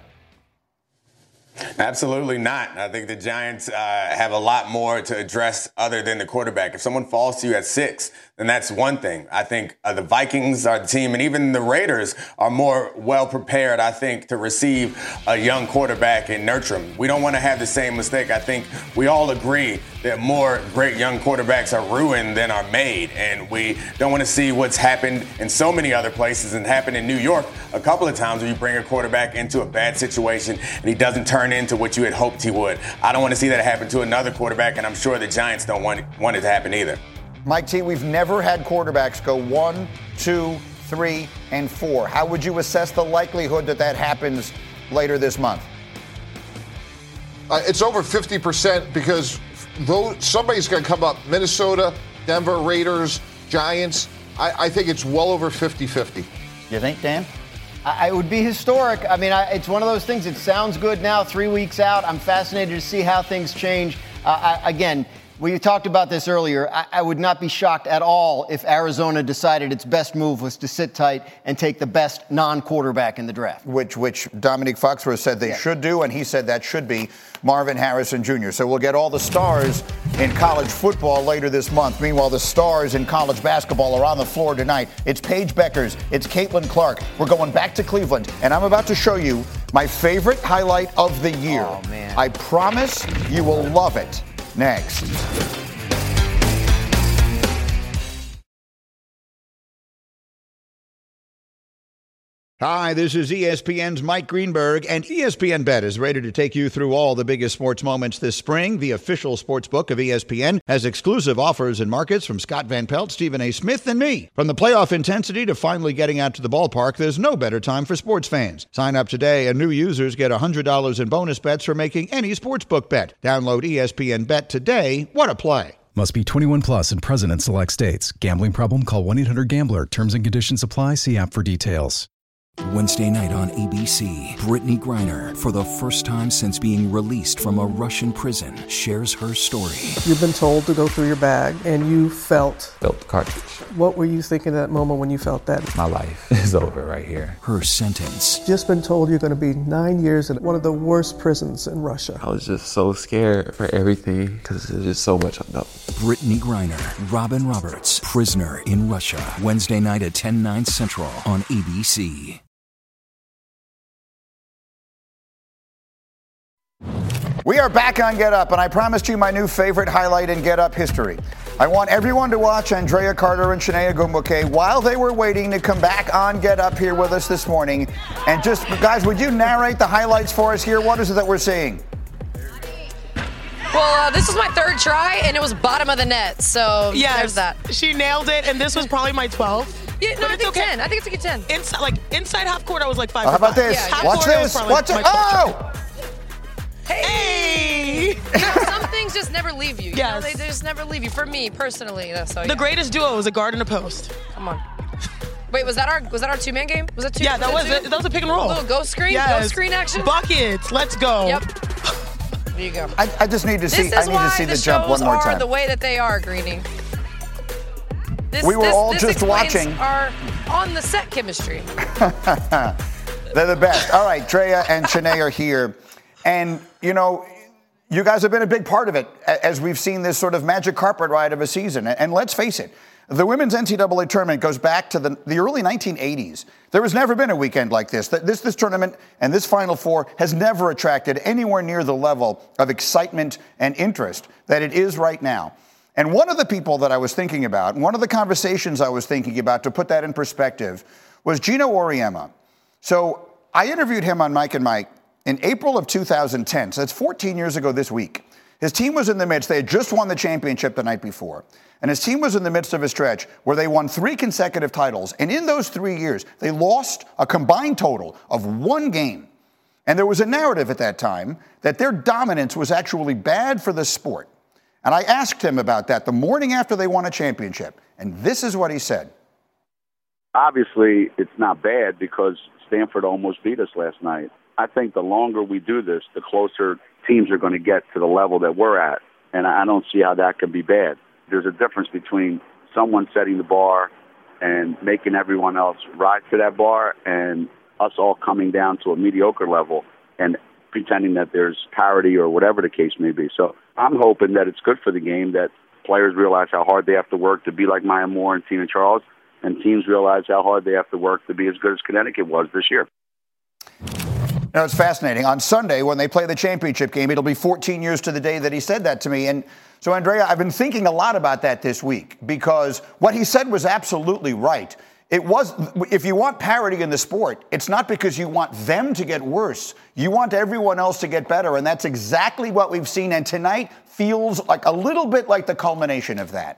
Absolutely not. I think the Giants uh, have a lot more to address other than the quarterback. If someone falls to you at six, then that's one thing. I think uh, the Vikings are the team, and even the Raiders are more well prepared, I think, to receive a young quarterback and nurture him. We don't want to have the same mistake. I think we all agree that more great young quarterbacks are ruined than are made, and we don't want to see what's happened in so many other places and happened in New York a couple of times where you bring a quarterback into a bad situation and he doesn't turn into what you had hoped he would. I don't want to see that happen to another quarterback, and I'm sure the Giants don't want it, want it to happen either. Mike T, we've never had quarterbacks go one, two, three, and four. How would you assess the likelihood that that happens later this month? Uh, it's over fifty percent because though somebody's going to come up. Minnesota, Denver, Raiders, Giants. I, I think it's well over fifty-fifty. You think, Dan? I, it would be historic. I mean, I, it's one of those things. It sounds good now, three weeks out. I'm fascinated to see how things change. Uh, I, again, we talked about this earlier. I, I would not be shocked at all if Arizona decided its best move was to sit tight and take the best non-quarterback in the draft. Which which Dominique Foxworth said they yeah. should do, and he said that should be Marvin Harrison Junior So we'll get all the stars in college football later this month. Meanwhile, the stars in college basketball are on the floor tonight. It's Paige Beckers. It's Caitlin Clark. We're going back to Cleveland, and I'm about to show you my favorite highlight of the year. Oh, man. I promise you will love it. Next. Hi, this is E S P N's Mike Greenberg, and E S P N Bet is ready to take you through all the biggest sports moments this spring. The official sports book of E S P N has exclusive offers and markets from Scott Van Pelt, Stephen A. Smith, and me. From the playoff intensity to finally getting out to the ballpark, there's no better time for sports fans. Sign up today, and new users get one hundred dollars in bonus bets for making any sportsbook bet. Download E S P N Bet today. What a play. Must be twenty-one plus and present in select states. Gambling problem? Call one eight hundred gambler. Terms and conditions apply. See app for details. Wednesday night on A B C, Brittany Griner, for the first time since being released from a Russian prison, shares her story. You've been told to go through your bag, and you felt... Felt the cartridge. What were you thinking at that moment when you felt that? My life is over right here. Her sentence. Just been told you're going to be nine years in one of the worst prisons in Russia. I was just so scared for everything, because there's just so much unknown. Brittany Griner, Robin Roberts, Prisoner in Russia. Wednesday night at ten, nine Central on A B C. We are back on Get Up, and I promised you my new favorite highlight in Get Up history. I want everyone to watch Andrea Carter and Shania Gumbuke while they were waiting to come back on Get Up here with us this morning. And just, guys, would you narrate the highlights for us here? What is it that we're seeing? Well, uh, this was my third try, and it was bottom of the net, so yes, there's that. She nailed it, and this was probably my twelve. Yeah, no, but I think okay. ten. I think it's a good ten. Inside, like, inside half court, I was like five Oh, how for about five. this? Yeah, Watch this. Watch it. Oh! Hey! You know, some things just never leave you. You Yes. know, they, they just never leave you. For me, personally, though, so The yeah. greatest duo was a guard and a post. Come on. Wait, was that our was that our two man game? Was that two? Yeah, that was it. That was a pick and roll. A little ghost screen, Yes. ghost screen action. Buckets. Let's go. Yep. There you go. I, I just need to This see. is I need why to see the, the jump one shows more are time. the way that they are, Greenie. This, We were this, all this just explains watching. Our on the set chemistry. They're the best. All right, Drea and Shanae are here. And, you know, you guys have been a big part of it as we've seen this sort of magic carpet ride of a season. And let's face it, the women's N C double A tournament goes back to the, the early nineteen eighties. There has never been a weekend like this. This, this tournament and this Final Four has never attracted anywhere near the level of excitement and interest that it is right now. And one of the people that I was thinking about, one of the conversations I was thinking about to put that in perspective, was Gino Auriemma. So I interviewed him on Mike and Mike in April of two thousand ten. So that's fourteen years ago this week. His team was in the midst. They had just won the championship the night before. And his team was in the midst of a stretch where they won three consecutive titles. And in those three years, they lost a combined total of one game. And there was a narrative at that time that their dominance was actually bad for the sport. And I asked him about that the morning after they won a championship. And this is what he said. Obviously, it's not bad because Stanford almost beat us last night. I think the longer we do this, the closer teams are going to get to the level that we're at. And I don't see how that could be bad. There's a difference between someone setting the bar and making everyone else rise to that bar and us all coming down to a mediocre level and pretending that there's parity or whatever the case may be. So I'm hoping that it's good for the game, that players realize how hard they have to work to be like Maya Moore and Tina Charles, and teams realize how hard they have to work to be as good as Connecticut was this year. You know, it's fascinating. On Sunday, when they play the championship game, it'll be fourteen years to the day that he said that to me. And so, Andrea, I've been thinking a lot about that this week because what he said was absolutely right. It was, if you want parity in the sport, it's not because you want them to get worse. You want everyone else to get better. And that's exactly what we've seen. And tonight feels like a little bit like the culmination of that.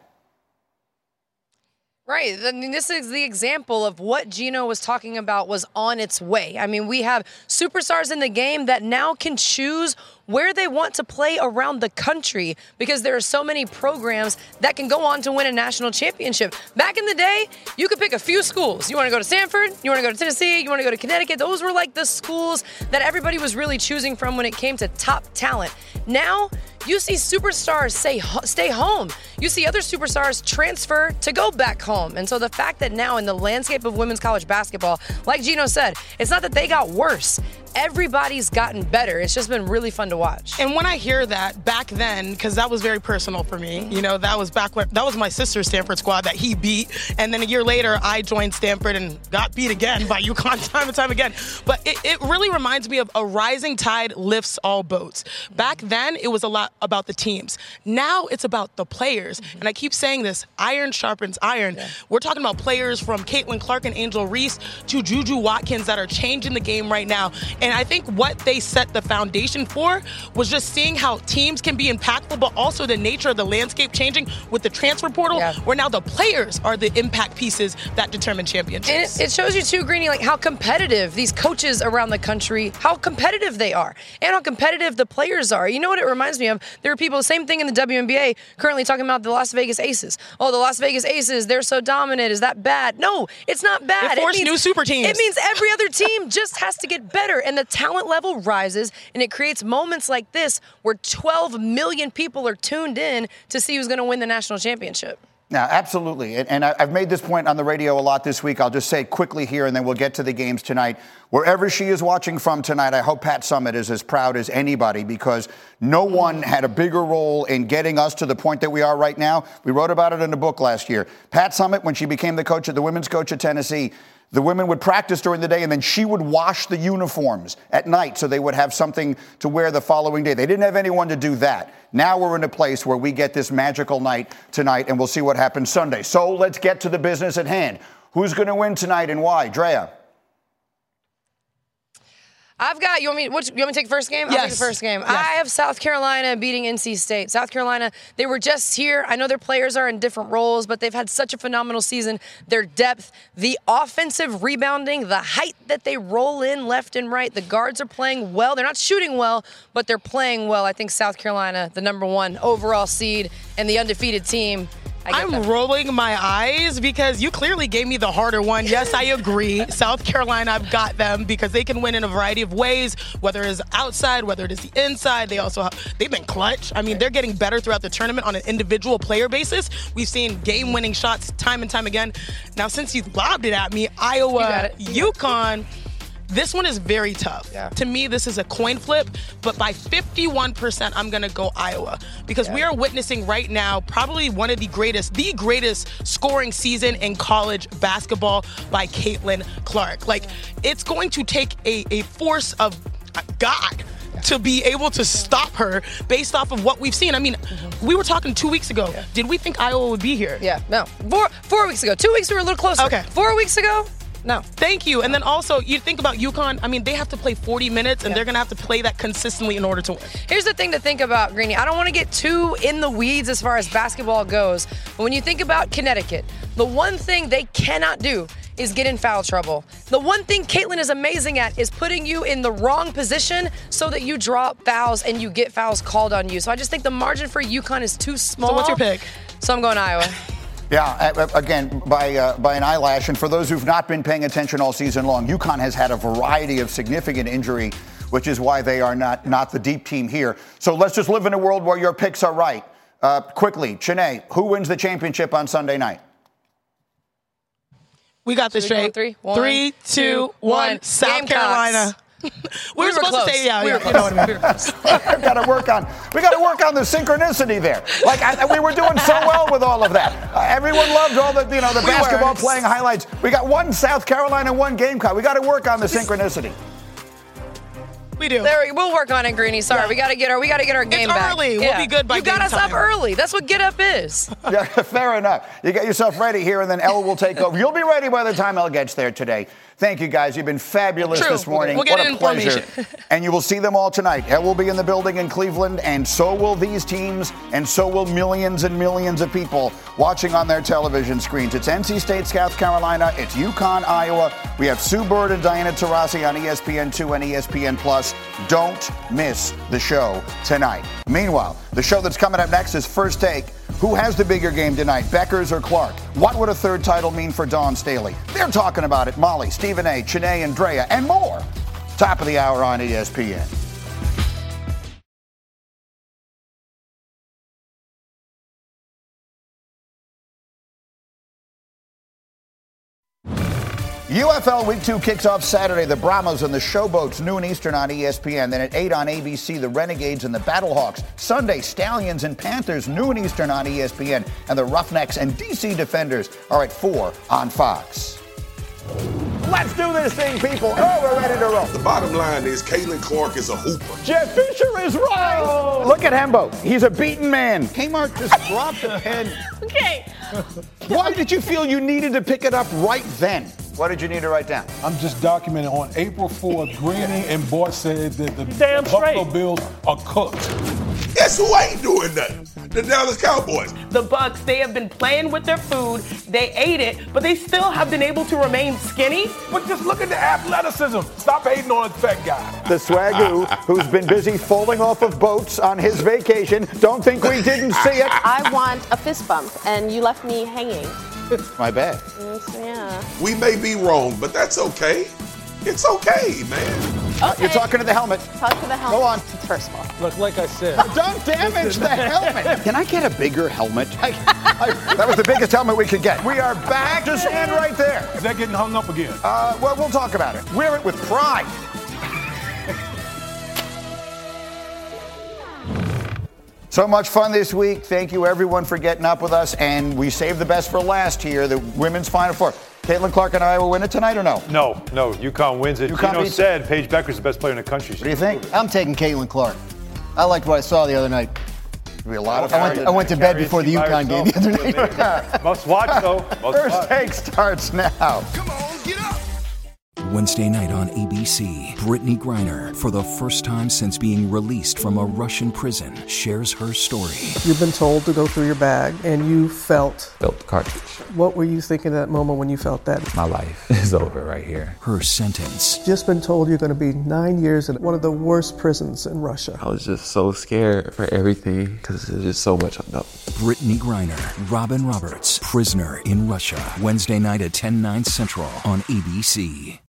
Right. I mean, this is the example of what Gino was talking about was on its way. I mean, we have superstars in the game that now can choose where they want to play around the country because there are so many programs that can go on to win a national championship. Back in the day, you could pick a few schools. You want to go to Stanford, you want to go to Tennessee, you want to go to Connecticut. Those were like the schools that everybody was really choosing from when it came to top talent. Now, you see superstars say stay home. You see other superstars transfer to go back home. And so the fact that now in the landscape of women's college basketball, like Gino said, it's not that they got worse. Everybody's gotten better. It's just been really fun to watch. And when I hear that back then, because that was very personal for me, you know, that was back when that was my sister's Stanford squad that he beat. And then a year later, I joined Stanford and got beat again by UConn time and time again. But it, it really reminds me of a rising tide lifts all boats. Back then, it was a lot about the teams. Now it's about the players. Mm-hmm. And I keep saying this, iron sharpens iron. Yeah. We're talking about players from Caitlin Clark and Angel Reese to Juju Watkins that are changing the game right now. And I think what they set the foundation for was just seeing how teams can be impactful, but also the nature of the landscape changing with the transfer portal, yeah. where now the players are the impact pieces that determine championships. And it, it shows you too, Greeny, like how competitive these coaches around the country, how competitive they are, and how competitive the players are. You know what it reminds me of? There are people, same thing in the W N B A, currently talking about the Las Vegas Aces. Oh, the Las Vegas Aces, they're so dominant. Is that bad? No, it's not bad. It forced new super teams. It means every other team just has to get better. And the talent level rises, and it creates moments like this where twelve million people are tuned in to see who's going to win the national championship. Now, absolutely. And, and I've made this point on the radio a lot this week. I'll just say it quickly here, and then we'll get to the games tonight. Wherever she is watching from tonight, I hope Pat Summitt is as proud as anybody because no one had a bigger role in getting us to the point that we are right now. We wrote about it in a book last year. Pat Summitt, when she became the coach, the women's coach at Tennessee, the women would practice during the day, and then she would wash the uniforms at night so they would have something to wear the following day. They didn't have anyone to do that. Now we're in a place where we get this magical night tonight, and we'll see what happens Sunday. So let's get to the business at hand. Who's going to win tonight and why? Drea. I've got, you want me, what, you want me to take the first game? Yes. I'll take the first game. Yes. I have South Carolina beating N C State. South Carolina, they were just here. I know their players are in different roles, but they've had such a phenomenal season. Their depth, the offensive rebounding, the height that they roll in left and right. The guards are playing well. They're not shooting well, but they're playing well. I think South Carolina, the number one overall seed and the undefeated team, I'm them. rolling my eyes because you clearly gave me the harder one. Yes, I agree. South Carolina, I've got them because they can win in a variety of ways, whether it's outside, whether it is the inside. They also have, they've been clutch. I mean, they're getting better throughout the tournament on an individual player basis. We've seen game-winning shots time and time again. Now, since you lobbed it at me, Iowa, UConn. This one is very tough. Yeah. To me, this is a coin flip, but by fifty-one percent, I'm going to go Iowa because yeah. we are witnessing right now probably one of the greatest, the greatest scoring season in college basketball by Caitlin Clark. Like, it's going to take a, a force of God to be able to stop her based off of what we've seen. I mean, mm-hmm. we were talking two weeks ago. Yeah. Did we think Iowa would be here? Yeah, no. Four, four weeks ago. Two weeks we were a little closer. Okay. Four weeks ago, no. Thank you. And then also, you think about UConn. I mean, they have to play forty minutes, and yeah. they're going to have to play that consistently in order to win. Here's the thing to think about, Greeny. I don't want to get too in the weeds as far as basketball goes, but when you think about Connecticut, the one thing they cannot do is get in foul trouble. The one thing Caitlin is amazing at is putting you in the wrong position so that you draw fouls and you get fouls called on you. So I just think the margin for UConn is too small. So what's your pick? So I'm going Iowa. Yeah, again, by uh, by an eyelash. And for those who've not been paying attention all season long, UConn has had a variety of significant injury, which is why they are not, not the deep team here. So let's just live in a world where your picks are right. Uh, quickly, Chene, who wins the championship on Sunday night? We got this straight. Three, one, Three, two, one. South Gamecocks. Carolina. we, we were were supposed close. to say, yeah, we yeah, were you know what I mean. We were close. we got to work on. We got to work on the synchronicity there. Like I, we were doing so well with all of that. Uh, everyone loved all the, you know, the We basketball were. playing highlights. We got one South Carolina, one Gamecock. We got to work on the synchronicity. We do. There, we'll work on it, Greeny. Sorry, yeah. we got to get our we got to get our game it's back. early. Yeah. We'll be good by You got game us time. up early. That's what get up is. Yeah, fair enough. You get yourself ready here, and then Elle will take over. You'll be ready by the time Elle gets there today. Thank you, guys. You've been fabulous True. this morning. We'll get what a pleasure. information. And you will see them all tonight. Elle will be in the building in Cleveland, and so will these teams, and so will millions and millions of people watching on their television screens. It's N C State, South Carolina. It's UConn, Iowa. We have Sue Bird and Diana Taurasi on E S P N two and E S P N Plus. Don't miss the show tonight. Meanwhile, the show that's coming up next is First Take. Who has the bigger game tonight, Beckers or Clark? What would a third title mean for Dawn Staley? They're talking about it. Molly, Stephen A., Chene, and Drea, and more. Top of the hour on E S P N. U F L Week two kicks off Saturday. The Brahmas and the Showboats, noon Eastern on E S P N. Then at eight on A B C, the Renegades and the Battlehawks. Sunday, Stallions and Panthers, noon Eastern on E S P N. And the Roughnecks and D C Defenders are at four on Fox. Let's do this thing, people. Oh, we're ready to roll. The bottom line is Caitlin Clark is a hooper. Jeff Fisher is right. Oh. Look at Hembo. He's a beaten man. Kmart just dropped a pen. Okay. Why did you feel you needed to pick it up right then? What did you need to write down? I'm just documenting on April fourth, Greeny and Bart said that the Damn Buffalo straight. Bills are cooked. Guess who ain't doing nothing? The Dallas Cowboys. The Bucks, they have been playing with their food. They ate it, but they still have been able to remain skinny. But just look at the athleticism. Stop hating on the fat guy. The swagoo, who's been busy falling off of boats on his vacation. Don't think we didn't see it. I want a fist bump, and you left me hanging. My bad. Mm, yeah. We may be wrong, but that's okay. It's okay, man. Okay. You're talking to the helmet. Talk to the helmet. Go on. First of all. Look, like I said. Don't damage the helmet. Can I get a bigger helmet? I, I, that was the biggest helmet we could get. We are back. Just stand right there. Is that getting hung up again? Uh, well, we'll talk about it. Wear it with pride. So much fun this week. Thank you, everyone, for getting up with us. And we saved the best for last here, the women's Final Four. Caitlin Clark and Iowa win it tonight or no? No, no. UConn wins it. UConn Gino beats said Paige Becker's the best player in the country. What do you think? I'm taking Caitlin Clark. I liked what I saw the other night. There'll be a lot of I went, I went to bed before the UConn game the other night. Must watch, though. Must First watch. Take starts now. Wednesday night on A B C, Brittany Griner, for the first time since being released from a Russian prison, shares her story. You've been told to go through your bag, and you felt. Felt the cartridge. What were you thinking at that moment when you felt that? My life is over right here. Her sentence. Just been told you're going to be nine years in one of the worst prisons in Russia. I was just so scared for everything because there's just so much unknown. Brittany Griner, Robin Roberts, prisoner in Russia. Wednesday night at ten, nine Central on A B C.